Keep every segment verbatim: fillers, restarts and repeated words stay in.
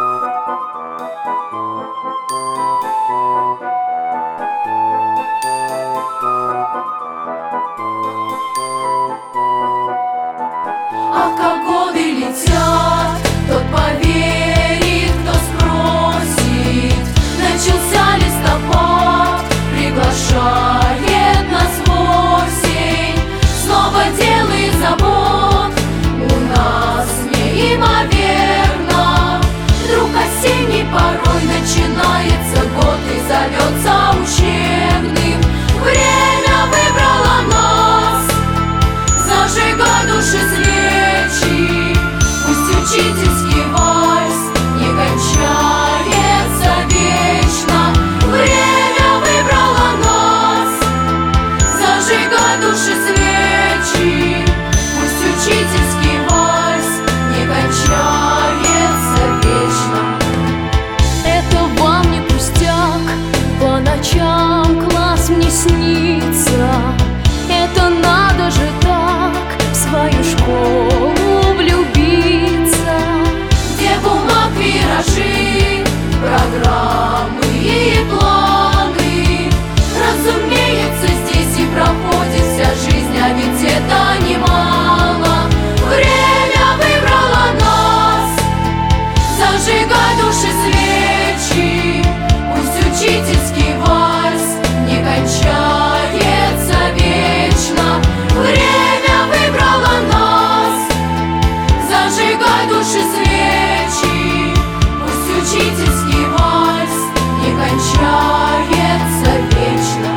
А как годы летят, тот поверит, кто спросит. Начался листопад, приглашает нас в осень. Снова дел и забот у нас неимоверно. Вдруг осенний порой начинается год и зовется учебным. Время выбрало нас, зажигай души свечи. Пусть учительский вальс не кончается вечно. Время выбрало нас, зажигай души свечи. Пусть учительский вальс не кончается вечно. Это вам не пустяк, по ночам класс мне снится. Это надо же так в свою школу влюбиться, где бумаг виражи, программы и планы. Разумеется, здесь и проходит вся жизнь, а ведь это немало. Время выбрало нас, зажигай души свечи. Пусть учительский вальс не кончается вечно. Время выбрало нас, зажигай души свечи. Пусть учительский вальс не кончается вечно.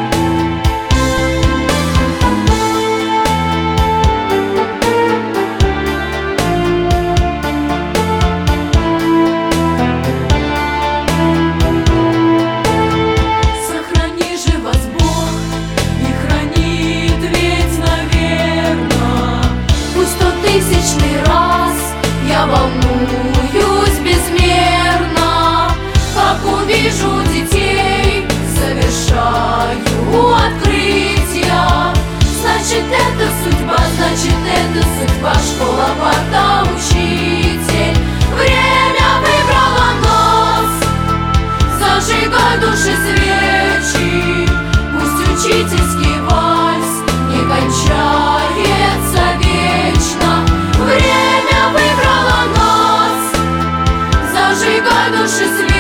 Сохрани же вас Бог и хранит ведь, наверно. Пусть сто тысячный раз я волнуюсь безмерно, как увижу детей, совершаю открытия. Значит, это судьба, значит, это судьба, школа, парта, учитель. Время выбрало нас, зажигай души свечи. Пусть учительский вальс не кончается вечно. Время выбрало нас, зажигай души свечи.